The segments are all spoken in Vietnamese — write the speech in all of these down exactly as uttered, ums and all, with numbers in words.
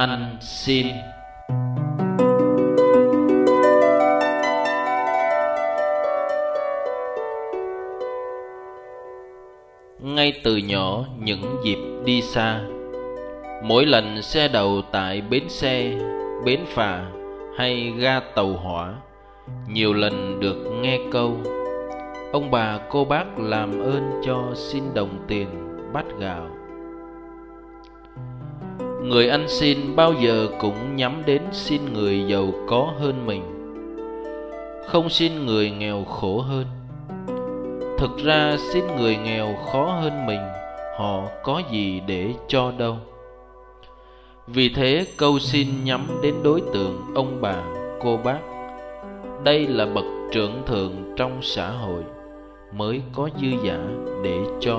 ăn xin. Ngay từ nhỏ những dịp đi xa, mỗi lần xe đậu tại bến xe, bến phà hay ga tàu hỏa, nhiều lần được nghe câu: ông bà cô bác làm ơn cho xin đồng tiền bát gạo. Người ăn xin bao giờ cũng nhắm đến xin người giàu có hơn mình, không xin người nghèo khổ hơn. Thực ra xin người nghèo khó hơn mình, họ có gì để cho đâu. Vì thế câu xin nhắm đến đối tượng ông bà cô bác. Đây là bậc trưởng thượng trong xã hội mới có dư dả để cho.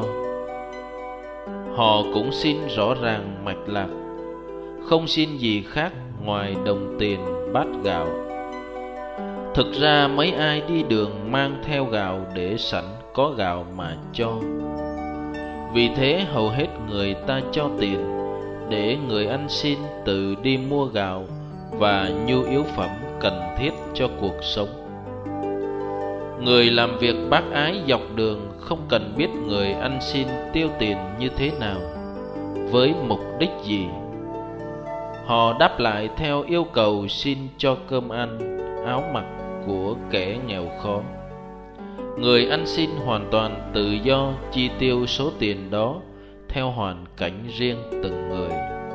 Họ cũng xin rõ ràng mạch lạc, không xin gì khác ngoài đồng tiền bát gạo. Thực ra mấy ai đi đường mang theo gạo để sẵn có gạo mà cho. Vì thế hầu hết người ta cho tiền để người ăn xin tự đi mua gạo và nhu yếu phẩm cần thiết cho cuộc sống. Người làm việc bác ái dọc đường không cần biết người ăn xin tiêu tiền như thế nào, với mục đích gì. Họ đáp lại theo yêu cầu xin cho cơm ăn, áo mặc của kẻ nghèo khó. Người ăn xin hoàn toàn tự do chi tiêu số tiền đó theo hoàn cảnh riêng từng người.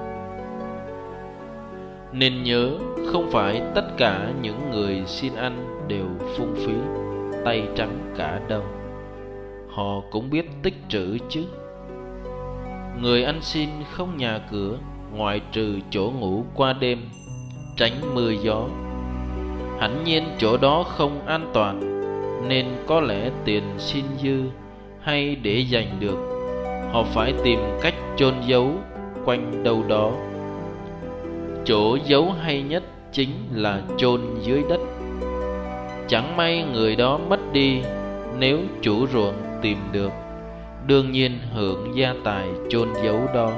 Nên nhớ, không phải tất cả những người xin ăn đều phung phí, tay trắng cả đâu. Họ cũng biết tích trữ chứ. Người ăn xin không nhà cửa ngoại trừ chỗ ngủ qua đêm, tránh mưa gió. Hẳn nhiên chỗ đó không an toàn, nên có lẽ tiền xin dư hay để dành được, họ phải tìm cách chôn giấu quanh đâu đó. Chỗ giấu hay nhất chính là chôn dưới đất. Chẳng may người đó mất đi, nếu chủ ruộng tìm được, đương nhiên hưởng gia tài chôn giấu đó.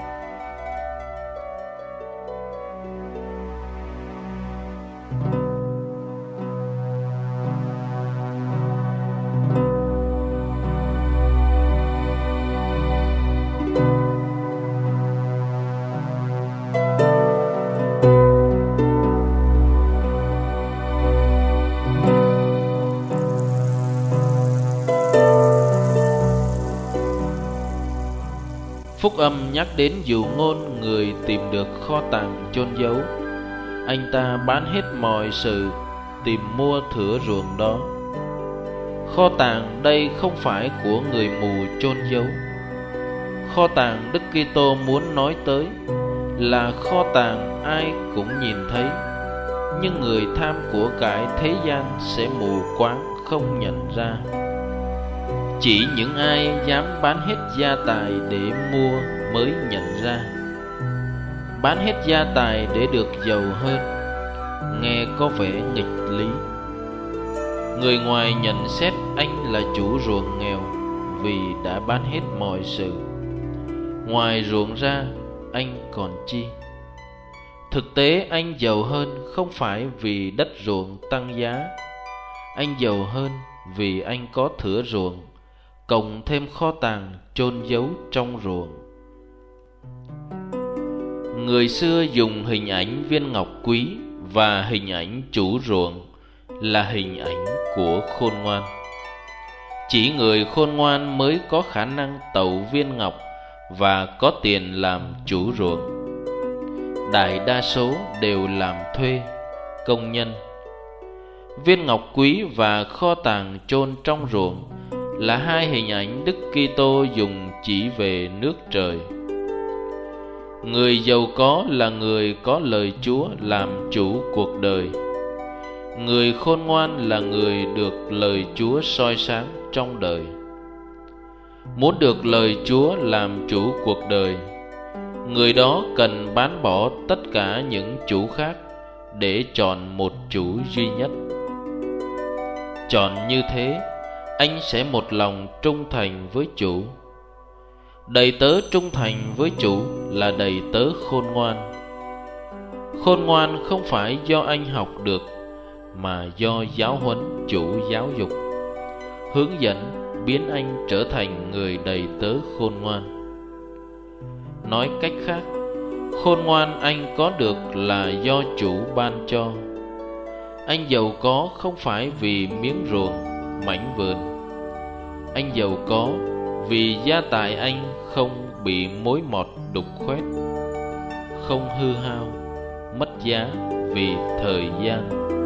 Phúc âm nhắc đến dụ ngôn người tìm được kho tàng chôn giấu. Anh ta bán hết mọi sự tìm mua thửa ruộng đó. Kho tàng đây không phải của người mù chôn giấu. Kho tàng Đức Kitô muốn nói tới là kho tàng ai cũng nhìn thấy, nhưng người tham của cải thế gian sẽ mù quáng không nhận ra. Chỉ những ai dám bán hết gia tài để mua mới nhận ra. Bán hết gia tài để được giàu hơn, nghe có vẻ nghịch lý. Người ngoài nhận xét anh là chủ ruộng nghèo vì đã bán hết mọi sự. Ngoài ruộng ra, anh còn chi? Thực tế anh giàu hơn không phải vì đất ruộng tăng giá. Anh giàu hơn vì anh có thửa ruộng, cộng thêm kho tàng chôn giấu trong ruộng. Người xưa dùng hình ảnh viên ngọc quý và hình ảnh chủ ruộng là hình ảnh của khôn ngoan. Chỉ người khôn ngoan mới có khả năng tậu viên ngọc và có tiền làm chủ ruộng. Đại đa số đều làm thuê, công nhân. Viên ngọc quý và kho tàng chôn trong ruộng là hai hình ảnh Đức Kitô dùng chỉ về nước trời. Người giàu có là người có lời Chúa làm chủ cuộc đời. Người khôn ngoan là người được lời Chúa soi sáng trong đời. Muốn được lời Chúa làm chủ cuộc đời, người đó cần bán bỏ tất cả những chủ khác để chọn một chủ duy nhất. Chọn như thế, anh sẽ một lòng trung thành với chủ. Đầy tớ trung thành với chủ là đầy tớ khôn ngoan. Khôn ngoan không phải do anh học được, mà do giáo huấn chủ giáo dục hướng dẫn biến anh trở thành người đầy tớ khôn ngoan. Nói cách khác, khôn ngoan anh có được là do chủ ban cho. Anh giàu có không phải vì miếng ruộng, mảnh vườn. Anh giàu có vì gia tài anh không bị mối mọt đục khoét, không hư hao, mất giá vì thời gian.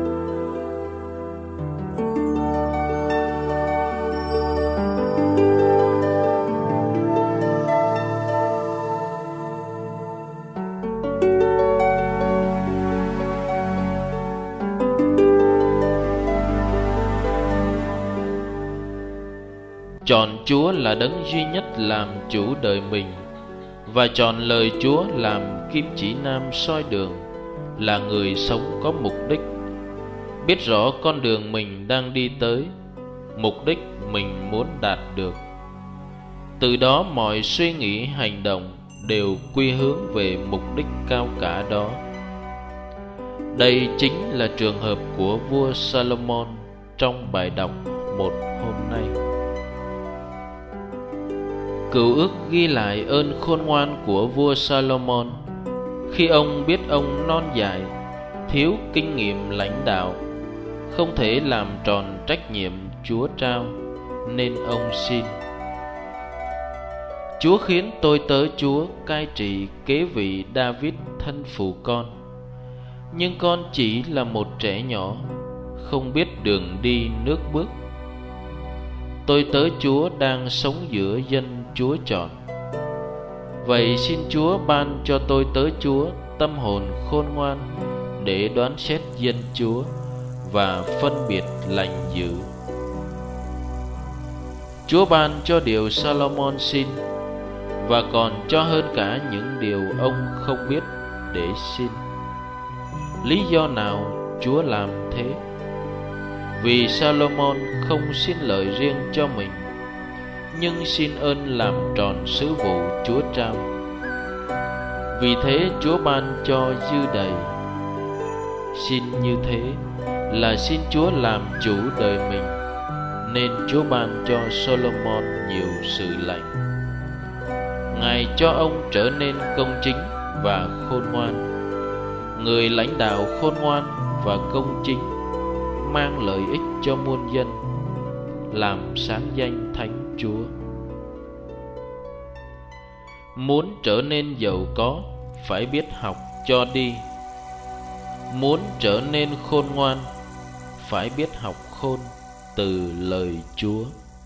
Chọn Chúa là đấng duy nhất làm chủ đời mình, và chọn lời Chúa làm kim chỉ nam soi đường, là người sống có mục đích, biết rõ con đường mình đang đi tới, mục đích mình muốn đạt được. Từ đó mọi suy nghĩ hành động đều quy hướng về mục đích cao cả đó. Đây chính là trường hợp của vua Salomon trong bài đọc một hôm nay. Cựu ước ghi lại ơn khôn ngoan của vua Salomon khi ông biết ông non dại, thiếu kinh nghiệm lãnh đạo, không thể làm tròn trách nhiệm Chúa trao, nên ông xin: Chúa khiến tôi tớ Chúa cai trị kế vị David thân phụ con, nhưng con chỉ là một trẻ nhỏ, không biết đường đi nước bước. Tôi tớ Chúa đang sống giữa dân Chúa chọn. Vậy xin Chúa ban cho tôi tớ Chúa tâm hồn khôn ngoan để đoán xét dân Chúa và phân biệt lành dữ. Chúa ban cho điều Salomon xin, và còn cho hơn cả những điều ông không biết để xin. Lý do nào Chúa làm thế? Vì Salomon không xin lời riêng cho mình, nhưng xin ơn làm tròn sứ vụ Chúa trao. Vì thế Chúa ban cho dư đầy. Xin như thế là xin Chúa làm chủ đời mình, nên Chúa ban cho Solomon nhiều sự lành. Ngài cho ông trở nên công chính và khôn ngoan, người lãnh đạo khôn ngoan và công chính, mang lợi ích cho muôn dân, làm sáng danh Thánh Chúa. Muốn trở nên giàu có, phải biết học cho đi. Muốn trở nên khôn ngoan, phải biết học khôn từ lời Chúa.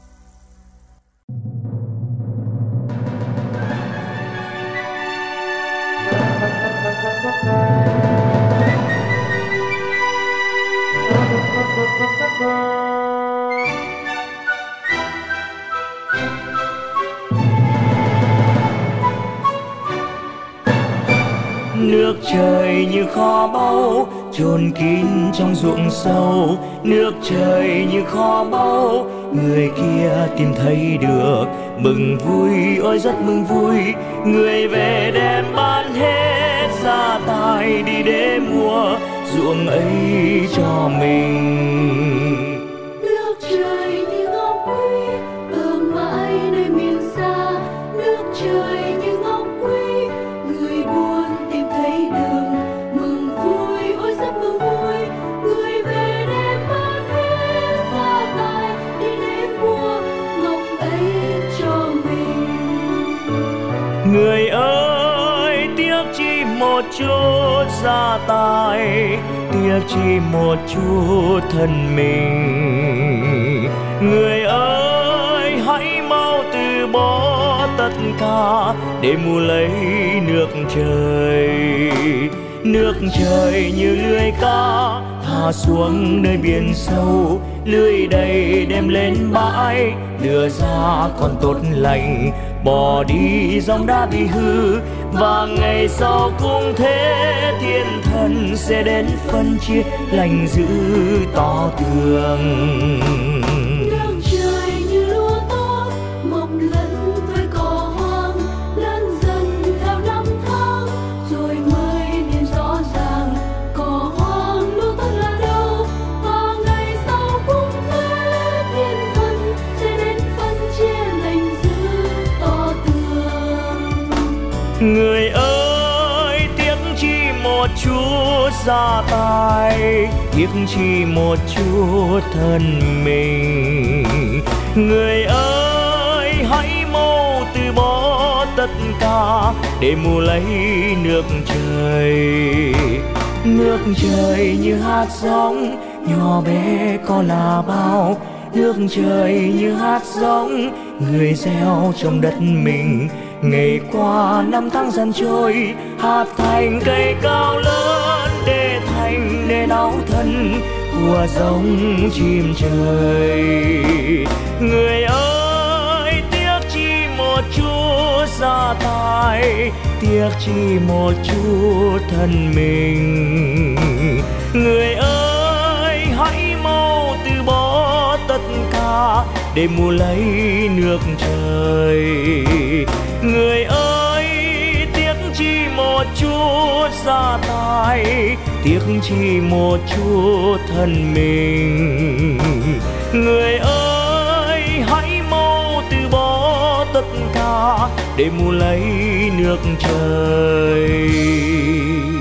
Nước trời như kho báu chôn kín trong ruộng sâu, nước trời như kho báu người kia tìm thấy được. Mừng vui, ôi rất mừng vui, người về đem bán hết gia tài đi để mua ruộng ấy cho mình. Nước trời như ngọc quý ở mãi nơi miền xa, nước trời như ngọc quý người buồn tìm thấy đường. Mừng vui, ôi rất mừng vui, người về đem bán hết gia tài đi để mua ngọc ấy cho mình. Người ơi, tiếc chỉ một chút gia tài, tiếc chỉ một chút thân mình. Người ơi, hãy mau từ bỏ tất cả để mua lấy nước trời. Nước trời như lưới cá thả xuống nơi biển sâu, lưới đầy đem lên bãi, đưa ra con tốt lành, bỏ đi dòng đã bị hư. Và ngày sau cũng thế, thiên thần sẽ đến phân chia lành dữ to tường. Nước trời như lúa tốt mọc lẫn với cỏ hoang, lớn dần theo năm tháng rồi mới nên rõ ràng. Người ơi tiếc chi một chút gia tài, tiếc chi một chút thân mình. Người ơi hãy mau từ bỏ tất cả để mưu lấy nước trời. Nước trời như hạt giống nhỏ bé có là bao, nước trời như hạt giống người gieo trong đất mình. Ngày qua năm tháng dần trôi, hạt thành cây cao lớn để thành nên áo thân của giống chim trời. Người ơi tiếc chi một chút gia tài, tiếc chi một chút thân mình. Người ơi hãy mau từ bỏ tất cả để mưu lấy nước trời. Người ơi tiếc chi một chút gia tài, tiếc chi một chút thân mình. Người ơi hãy mau từ bỏ tất cả để mưu lấy nước trời.